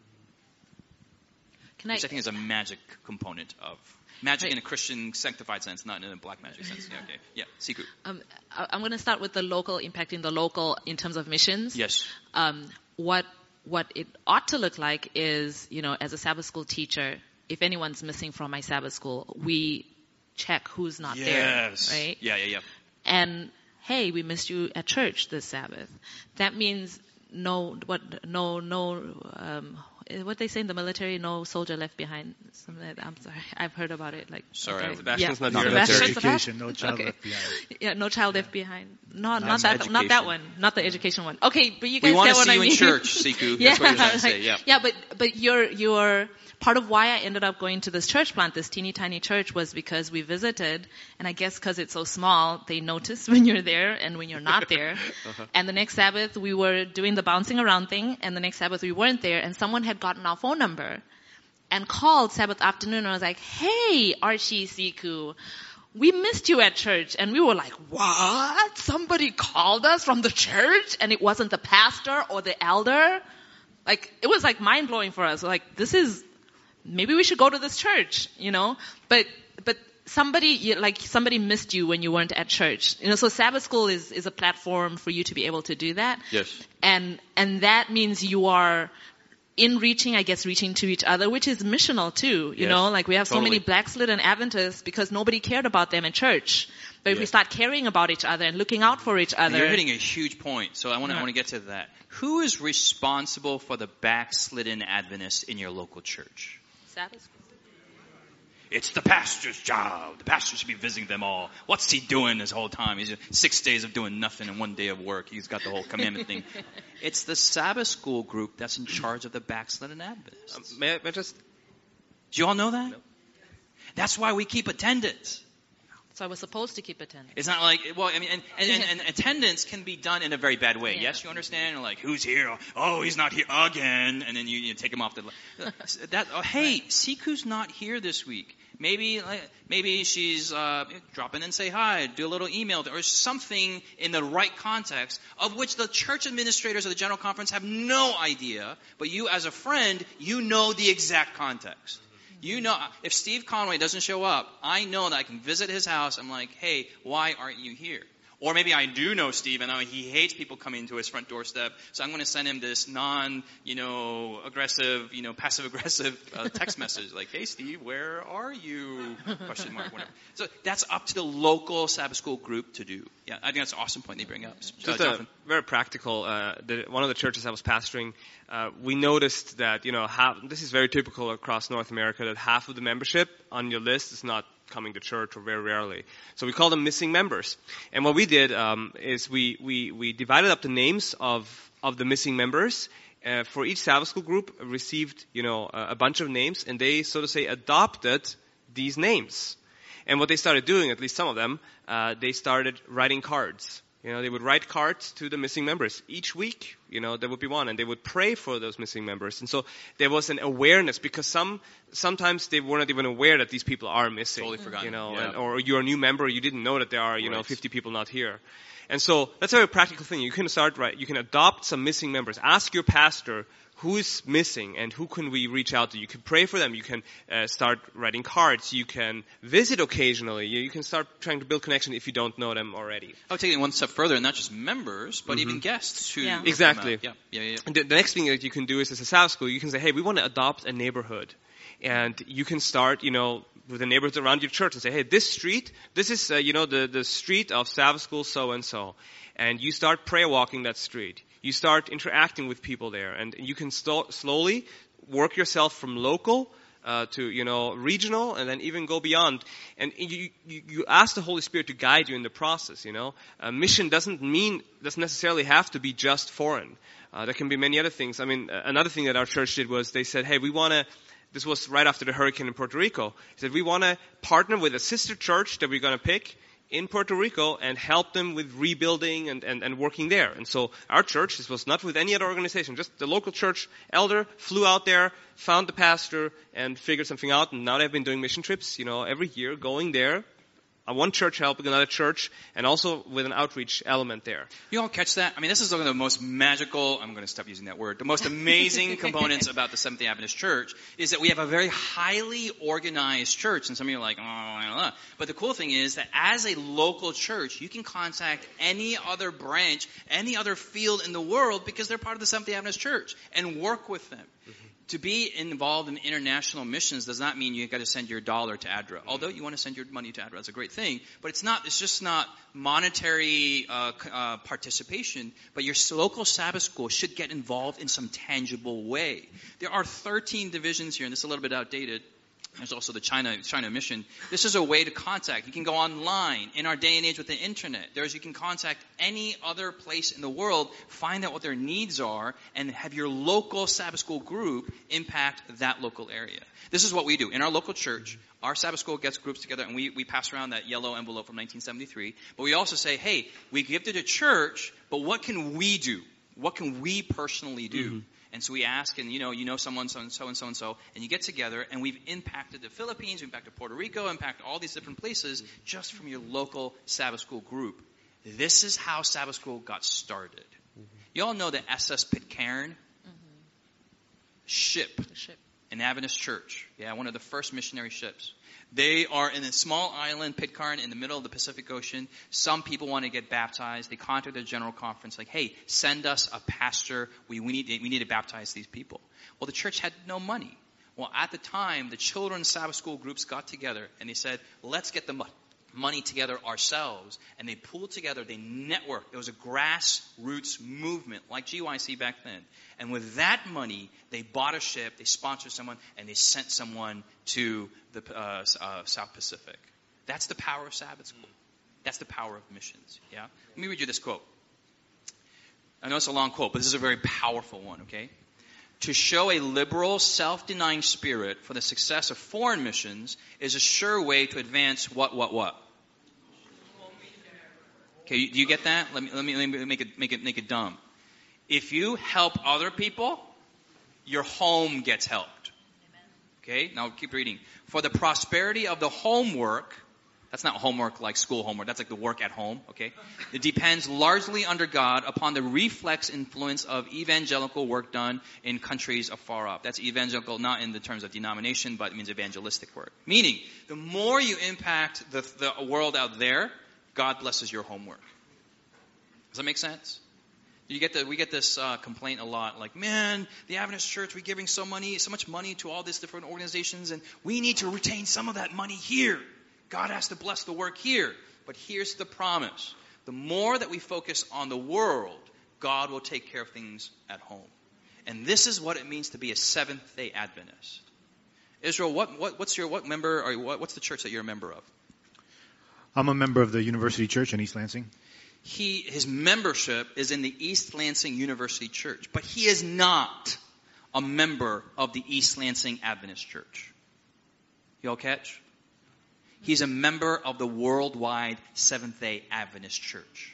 Which I think is a magic component of magic in a Christian sanctified sense, not in a black magic sense. Yeah, okay. Yeah, Siku.
I'm going to start with the local, impacting the local in terms of missions.
Yes.
What it ought to look like is, as a Sabbath school teacher, if anyone's missing from my Sabbath school, we check who's not there, right?
Yeah.
And hey, we missed you at church this Sabbath. That means what they say in the military, no soldier left behind. I'm sorry, I've heard about it.
Sorry,
Sebastian's not
No
here.
education, no child left behind.
Yeah, no child left behind. Not that one, not the education one. Okay, but you guys
we want
get
to
what
see
I
you
mean.
in church, Siku. That's what you're trying to say. Yeah.
Yeah, but you're part of why I ended up going to this church plant, this teeny tiny church, was because we visited, and I guess because it's so small, they notice when you're there and when you're not there. And the next Sabbath we were doing the bouncing around thing, and the next Sabbath we weren't there, and someone had gotten our phone number and called Sabbath afternoon, and I was like, "Hey, Archie, Siku, we missed you at church." And we were like, "What? Somebody called us from the church?" And it wasn't the pastor or the elder. It was mind-blowing for us. Maybe we should go to this church, But somebody missed you when you weren't at church. So Sabbath school is a platform for you to be able to do that.
Yes.
And that means you are reaching to each other, which is missional too, you know? We have so many backslid and Adventists because nobody cared about them in church. But if we start caring about each other and looking out for each other.
You're hitting a huge point, so I want to get to that. Who is responsible for the backslidden Adventists in your local church?
Sabbath school.
It's the pastor's job. The pastor should be visiting them all. What's he doing this whole time? He's 6 days of doing nothing and 1 day of work. He's got the whole commandment thing. It's the Sabbath school group that's in charge of the backslidden Adventists.
May I just...
Do you all know that?
No.
That's why we keep attendance.
So I was supposed to keep attendance.
It's not and attendance can be done in a very bad way. Yeah. Yes, you understand? Who's here? Oh, he's not here again. And then you take him off the... Hey, Siku's not here this week. Maybe she's drop in and say hi, do a little email, or something in the right context of which the church administrators of the General Conference have no idea, but you as a friend, you know the exact context. If Steve Conway doesn't show up, I know that I can visit his house. I'm like, hey, why aren't you here? Or maybe I do know Steve, and he hates people coming to his front doorstep, so I'm going to send him this aggressive, passive-aggressive text message, hey, Steve, where are you? ? Whatever. So that's up to the local Sabbath school group to do. Yeah, I think that's an awesome point they bring up.
Just very practical. One of the churches I was pastoring, we noticed that, this is very typical across North America, that half of the membership on your list is not coming to church, or very rarely. So we call them missing members. And what we did is we divided up the names of the missing members. For each Sabbath school group received a bunch of names, and they, so to say, adopted these names. And what they started doing, at least some of them, they started writing cards. They would write cards to the missing members. Each week, there would be one, and they would pray for those missing members. And so there was an awareness, because sometimes they weren't even aware that these people are missing.
Totally forgotten.
Or you're a new member, you didn't know that there are, 50 people not here. And so that's a very practical thing. You can you can adopt some missing members. Ask your pastor, who is missing and who can we reach out to? You can pray for them. You can start writing cards. You can visit occasionally. You can start trying to build connection if you don't know them already.
I would take it one step further, and not just members, but even guests who...
Yeah.
Exactly.
Yeah.
And the next thing that you can do is, as a Sabbath school, you can say, hey, we want to adopt a neighborhood. And you can start, with the neighborhoods around your church and say, hey, this street, this is, the street of Sabbath school so-and-so. And you start prayer walking that street. You start interacting with people there, and you can slowly work yourself from local to regional, and then even go beyond. And you ask the Holy Spirit to guide you in the process. Mission doesn't necessarily have to be just foreign. There can be many other things. Another thing that our church did was they said, hey, we want to. This was right after the hurricane in Puerto Rico. He said, we want to partner with a sister church that we're going to pick in Puerto Rico and help them with rebuilding and working there. And so our church, this was not with any other organization, just the local church elder flew out there, found the pastor, and figured something out. And now they've been doing mission trips, every year, going there, one church helping another church, and also with an outreach element there.
You all catch that? I mean, this is one of the most magical, I'm going to stop using that word, the most amazing components about the Seventh-day Adventist Church is that we have a very highly organized church. And some of you are like, oh, I don't know. But the cool thing is that as a local church, you can contact any other branch, any other field in the world because they're part of the Seventh-day Adventist Church and work with them. Mm-hmm. To be involved in international missions does not mean you got to send your dollar to ADRA. Although you want to send your money to ADRA, that's a great thing. But it's just not monetary participation. But your local Sabbath school should get involved in some tangible way. There are 13 divisions here, and this is a little bit outdated. There's also the China mission. This is a way to contact. You can go online in our day and age with the internet. You can contact any other place in the world, find out what their needs are, and have your local Sabbath school group impact that local area. This is what we do. In our local church, our Sabbath school gets groups together, and we pass around that yellow envelope from 1973. But we also say, hey, we give to the church, but what can we do? What can we personally do? Mm-hmm. And so we ask, and you know someone, so-and-so, and so-and-so, and you get together, and we've impacted the Philippines, we've impacted Puerto Rico, impacted all these different places just from your local Sabbath school group. This is how Sabbath school got started. Mm-hmm. You all know the SS Pitcairn? Mm-hmm. Ship. An Adventist church. Yeah, one of the first missionary ships. They are in a small island, Pitcairn, in the middle of the Pacific Ocean. Some people want to get baptized. They contact the general conference like, hey, send us a pastor. We need to baptize these people. Well, the church had no money. Well, at the time, the children's Sabbath school groups got together and they said, let's get the money together ourselves. And they pooled together, they networked. It was a grassroots movement like GYC back then. And with that money, they bought a ship, they sponsored someone, and they sent someone to the South Pacific. That's the power of Sabbath school. That's the power of missions. Yeah? Let me read you this quote. I know it's a long quote, but this is a very powerful one, okay? To show a liberal, self-denying spirit for the success of foreign missions is a sure way to advance what? Okay, do you get that? Let me make it dumb. If you help other people, your home gets helped. Okay, now keep reading. For the prosperity of the homework, that's not homework like school homework, that's like the work at home, okay? It depends largely under God upon the reflex influence of evangelical work done in countries afar off. That's evangelical not in the terms of denomination, but it means evangelistic work. Meaning, the more you impact the world out there, God blesses your homework. Does that make sense? We get this complaint a lot, like, man, the Adventist Church, we're giving so much money to all these different organizations, and we need to retain some of that money here. God has to bless the work here. But here's the promise. The more that we focus on the world, God will take care of things at home. And this is what it means to be a Seventh-day Adventist. Israel, what's the church that you're a member of?
I'm a member of the University Church in East Lansing.
His membership is in the East Lansing University Church, but he is not a member of the East Lansing Adventist Church. You all catch? He's a member of the worldwide Seventh-day Adventist Church,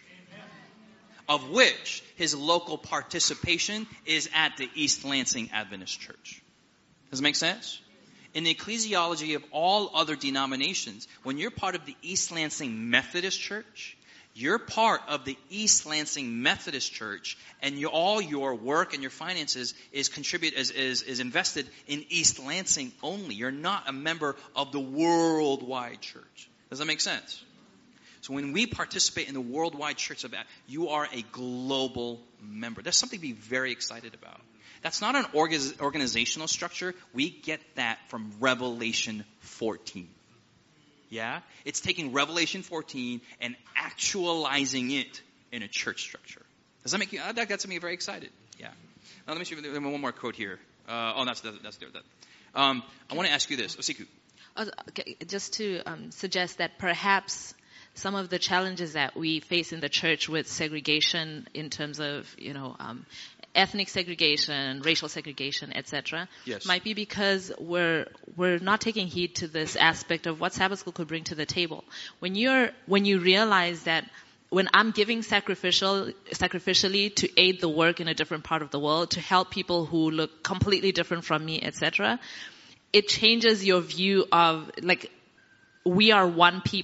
of which his local participation is at the East Lansing Adventist Church. Does it make sense? In the ecclesiology of all other denominations, when you're part of the East Lansing Methodist Church, you're part of the East Lansing Methodist Church, and all your work and your finances is invested in East Lansing only. You're not a member of the worldwide church. Does that make sense? So when we participate in the worldwide church of that, you are a global member. There's something to be very excited about. That's not an organizational structure. We get that from Revelation 14. Yeah? It's taking Revelation 14 and actualizing it in a church structure. Does that make you, that gets me very excited. Yeah. Now let me show you one more quote here. That's I want to ask you this. Osiku.
Okay, just to suggest that perhaps some of the challenges that we face in the church with segregation in terms of, ethnic segregation, racial segregation, etc.,
yes,
might be because we're not taking heed to this aspect of what Sabbath school could bring to the table. When you realize that when I'm giving sacrificially to aid the work in a different part of the world, to help people who look completely different from me, etc., it changes your view of, like, we are one people,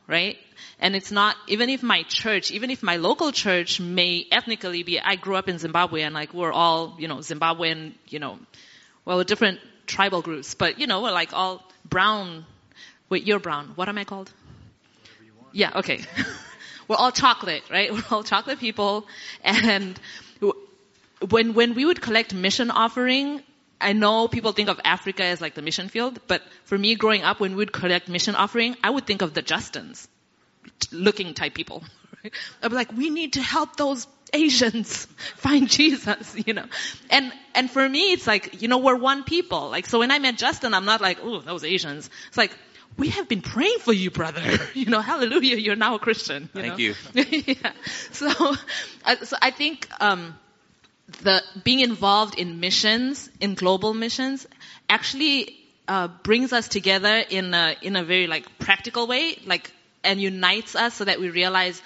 right? And it's not, even if my local church may ethnically be, I grew up in Zimbabwe and like we're all, Zimbabwean, we're different tribal groups, but we're like all brown. Wait, you're brown. What am I called?
Whatever you want.
Yeah, okay. We're all chocolate, right? We're all chocolate people. And when we would collect mission offering, I know people think of Africa as like the mission field, but for me growing up, when we would collect mission offering, I would think of the Justins looking type people. Right? I'd be like, we need to help those Asians find Jesus, And for me, it's like, we're one people. Like, so when I met Justin, I'm not like, oh, those Asians. It's like, we have been praying for you, brother. Hallelujah, you're now a Christian.
Thank you.
Yeah. So I think, the being involved in missions, in global missions, actually brings us together in a very like practical way, like, and unites us so that we realize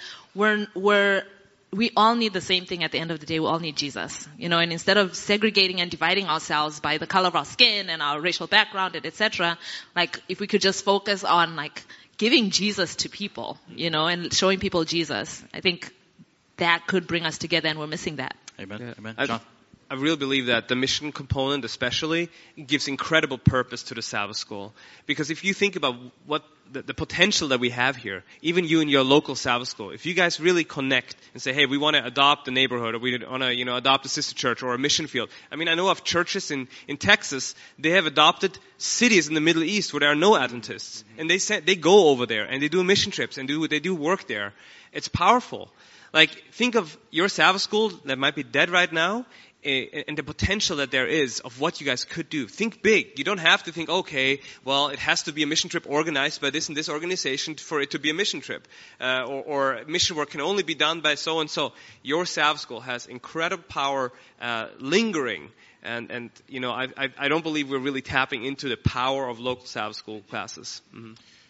we all need the same thing at the end of the day. We all need Jesus, and instead of segregating and dividing ourselves by the color of our skin and our racial background and etc., like if we could just focus on like giving Jesus to people, and showing people Jesus, I think that could bring us together, and we're missing that.
Amen.
Yeah.
Amen.
John? I really believe that the mission component especially gives incredible purpose to the Sabbath School. Because if you think about what the potential that we have here, even you in your local Sabbath School, if you guys really connect and say, hey, we want to adopt a neighborhood, or we want to, adopt a sister church or a mission field. I mean, I know of churches in Texas, they have adopted cities in the Middle East where there are no Adventists. And they go over there and they do mission trips and they do work there. It's powerful. Like, think of your Sabbath School that might be dead right now, and the potential that there is of what you guys could do. Think big. You don't have to think, okay, well, it has to be a mission trip organized by this and this organization for it to be a mission trip. Or mission work can only be done by so and so. Your Sabbath School has incredible power lingering. And I don't believe we're really tapping into the power of local Sabbath School classes. Mm-hmm.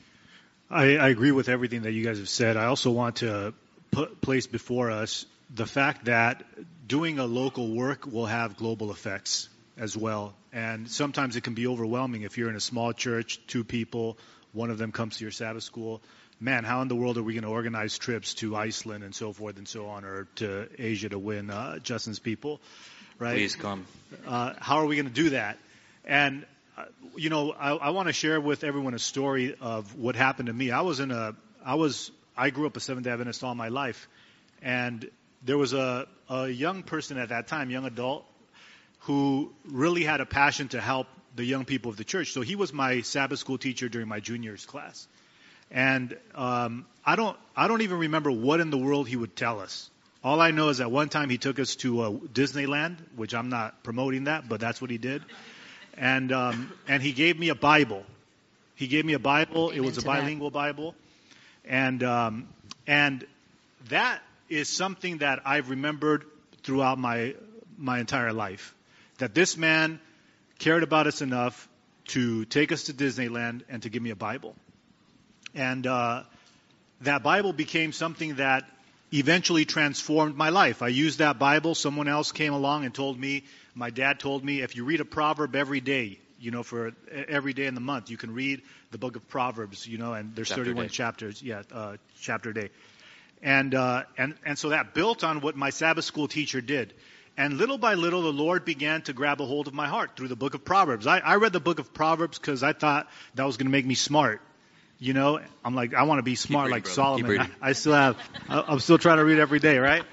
I agree with everything that you guys have said. I also want to place before us the fact that doing a local work will have global effects as well. And sometimes it can be overwhelming if you're in a small church, 2 people, one of them comes to your Sabbath School. Man, how in the world are we going to organize trips to Iceland and so forth and so on, or to Asia to win Justin's people, right?
Please come.
How are we going to do that? And, I want to share with everyone a story of what happened to me. I grew up a Seventh-day Adventist all my life, and there was a young person at that time, young adult, who really had a passion to help the young people of the church. So he was my Sabbath school teacher during my juniors class, and I don't even remember what in the world he would tell us. All I know is that one time he took us to Disneyland, which I'm not promoting that, but that's what he did, and he gave me a Bible. He gave me a Bible. It was a bilingual Bible. And that is something that I've remembered throughout my entire life. That this man cared about us enough to take us to Disneyland and to give me a Bible. And that Bible became something that eventually transformed my life. I used that Bible. Someone else came along and told me, my dad told me, if you read a proverb every day, for every day in the month, you can read the book of Proverbs, and there's 31 chapters, chapter a day. And so that built on what my Sabbath school teacher did. And little by little, the Lord began to grab a hold of my heart through the book of Proverbs. I read the book of Proverbs because I thought that was going to make me smart. I'm like, I want to be smart like brother. Solomon. I'm still trying to read every day, right?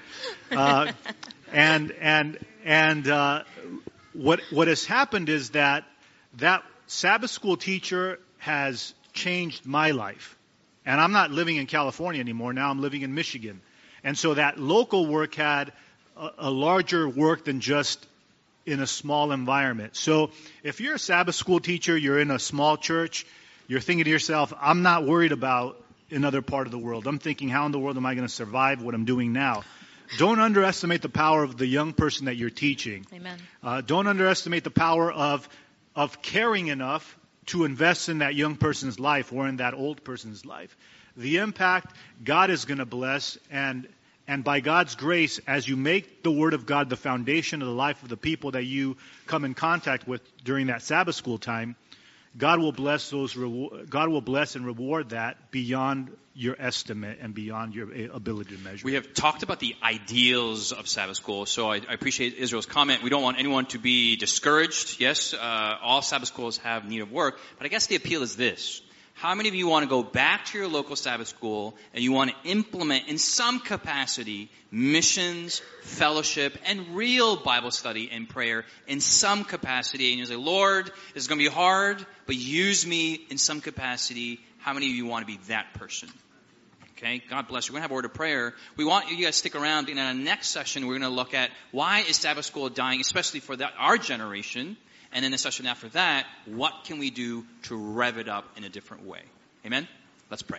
What has happened is that Sabbath school teacher has changed my life. And I'm not living in California anymore. Now I'm living in Michigan. And so that local work had a larger work than just in a small environment. So if you're a Sabbath school teacher, you're in a small church, you're thinking to yourself, I'm not worried about another part of the world. I'm thinking, how in the world am I going to survive what I'm doing now? Don't underestimate the power of the young person that you're teaching.
Amen.
Don't underestimate the power of caring enough to invest in that young person's life or in that old person's life. The impact God is going to bless, and by God's grace, as you make the Word of God the foundation of the life of the people that you come in contact with during that Sabbath school time, God will bless God will bless and reward that beyond your estimate and beyond your ability to measure.
We have talked about the ideals of Sabbath school, so I appreciate Israel's comment. We don't want anyone to be discouraged. Yes, all Sabbath schools have need of work, but I guess the appeal is this. How many of you want to go back to your local Sabbath school and you want to implement in some capacity missions, fellowship, and real Bible study and prayer in some capacity? And you say, Lord, this is going to be hard, but use me in some capacity. How many of you want to be that person? Okay, God bless you. We're going to have a word of prayer. We want you guys to stick around. And in our next session, we're going to look at why is Sabbath school dying, especially for our generation. And in the session after that, what can we do to rev it up in a different way? Amen? Let's pray.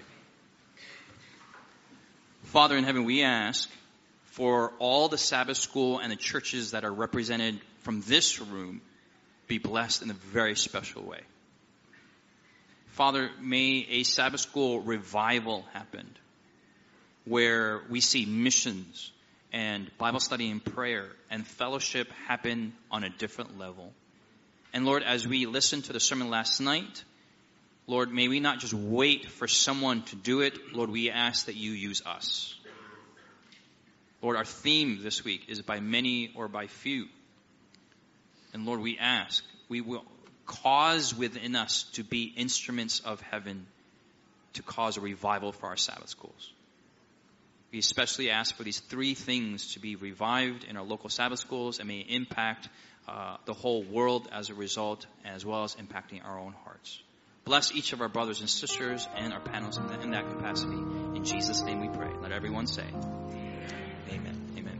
Father in heaven, we ask for all the Sabbath school and the churches that are represented from this room be blessed in a very special way. Father, may a Sabbath school revival happen where we see missions and Bible study and prayer and fellowship happen on a different level. And Lord, as we listened to the sermon last night, Lord, may we not just wait for someone to do it. Lord, we ask that you use us. Lord, our theme this week is by many or by few. And Lord, we ask, we will cause within us to be instruments of heaven to cause a revival for our Sabbath schools. We especially ask for these three things to be revived in our local Sabbath schools and may impact the whole world as a result, as well as impacting our own hearts. Bless each of our brothers and sisters and our panels in that capacity. In Jesus' name we pray. Let everyone say, Amen. Amen.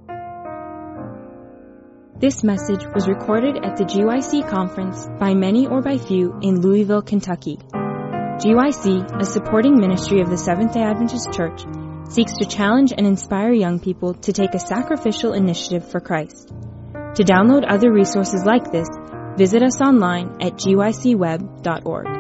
This message was recorded at the GYC conference by many or by few in Louisville, Kentucky. GYC, a supporting ministry of the Seventh-day Adventist Church, seeks to challenge and inspire young people to take a sacrificial initiative for Christ. To download other resources like this, visit us online at gycweb.org.